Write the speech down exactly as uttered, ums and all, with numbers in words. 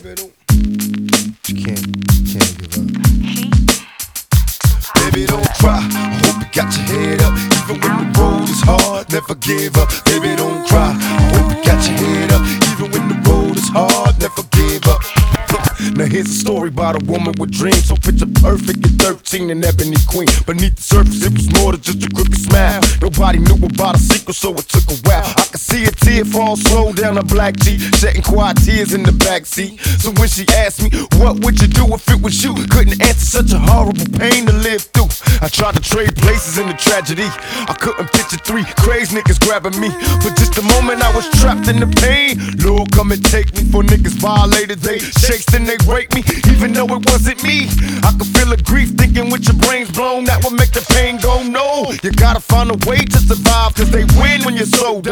Baby, don't. You can't, can't give up. Baby, don't cry. I hope you got your head up. Even when the road is hard, never give up. Baby, don't cry. I hope you got your head up. Even when the road is hard, never give up. Now here's a story about a woman with dreams, so picture perfect at thirteen, an ebony queen. Beneath the surface it was more than just a crooked smile. Nobody knew about a secret, so it took a while. I could see a tear fall slow down her black cheek, shedding quiet tears in the backseat. So when she asked me, what would you do if it was you? Couldn't answer, such a horrible pain to live through. I tried to trade places in the tragedy. I couldn't picture three crazy niggas grabbing me. For just a moment I was trapped in the pain. Lord, come and take me, for niggas violated they shakes, then they break me, even though it wasn't me. I could feel the grief thinking with your brains blown, that would make the pain go no. You gotta find a way to survive, cause they win when you're sold